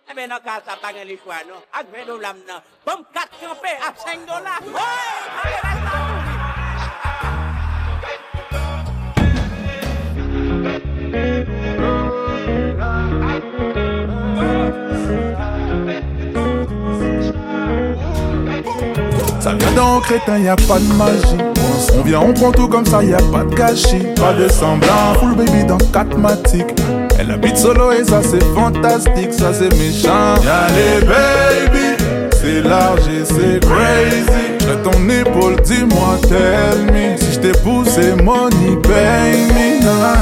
Eh bien, dans le cas, ça pas les choix, non? Avec $20, non. Comme 4 campés à $5. Ouais! Allez, Ça vient d'un crétin, y a pas de magie. On vient, on prend tout comme ça, y a pas de gâchis. Pas de semblant, full baby dans 4 matiques. Elle habite solo et ça c'est fantastique, ça c'est méchant. Y'a les baby, c'est large et c'est crazy. J'serai ton épaule, dis-moi, tell me. Si j't'ai poussé, money, pay me.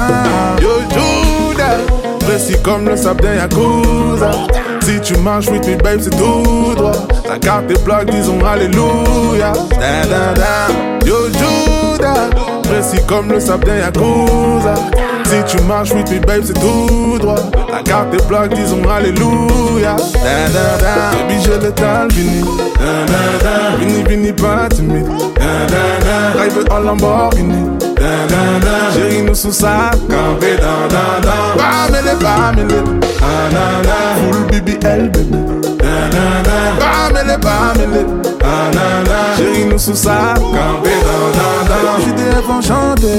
Yo Judas, précis comme le sable d'un Yakuza. Si tu marches with me babe c'est tout droit. Ta carte est plaque, disons alléluia. Da da da. Yo Judas, précis comme le sable d'un Yakuza. Si tu marches with me babe c'est tout droit. Ta carte est plaque, disons alléluia. Da da da. Baby je l'étale, vini. Da da da. Vini vini pas timide. Da da da. Drive en Lamborghini. Da da da. Chérie nous sous sa campé. Da da da. Bamele bamele. Ah na na. Full BBL baby. Da da da. Bamele bamele. Ah na na. Chérie nous sous sa campé. Da da da. JDF enchanté.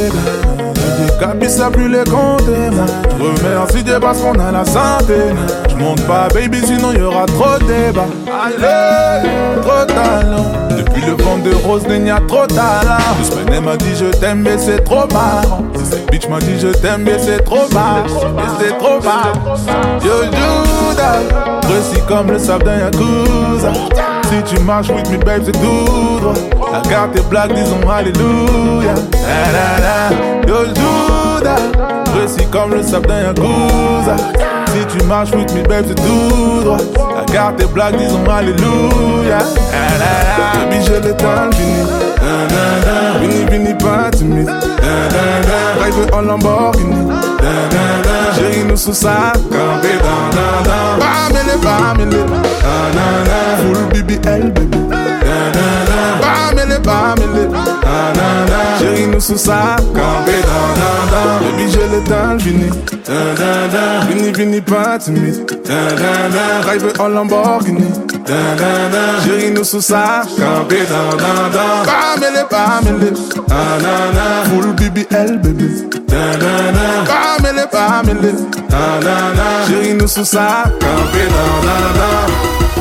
Des capis ça plus les compter. Remercie Dieu parce qu'on a la santé. J'monte pas baby sinon y'aura trop de débat. Allez, trop talent. Depuis le vent de rose il y a trop talent. Deux semaines elle m'a dit je t'aime mais c'est trop marrant. Cette bitch m'a dit je t'aime mais c'est trop marrant. Mais c'est trop marrant. Yo Judas, précis comme le sable d'un Yakuza. Si tu marches with me babe c'est tout droit. La carte est black disons alléluia. Da da da. Yo Judas, précis comme le sable d'un Yakuza. Si tu marches with me babe c'est tout droit. La carte est black disons alléluia. Da da da. Baby je l'étale vini. Da da da. Vini vini pas timide. Da da da. Drive en Lamborghini. Da da da. Chérie nous sous sa campé. Da da da. Bamele bamele. Da da da. Full BBL baby. Da da da. Bamele bamele. Da da da. Chérie nous sous sa campé. Da da da. Baby je l'étale vini. Da da da. Vini vini pas timide. Da da da. Drive en Lamborghini. Da da da. Chérie nous sous sa campé. Da da da. Bamele bamele. Da da da. Full BBL baby. Da da da. Bamele bamele. Da da da. Chérie nous sous sa campé. Da da da.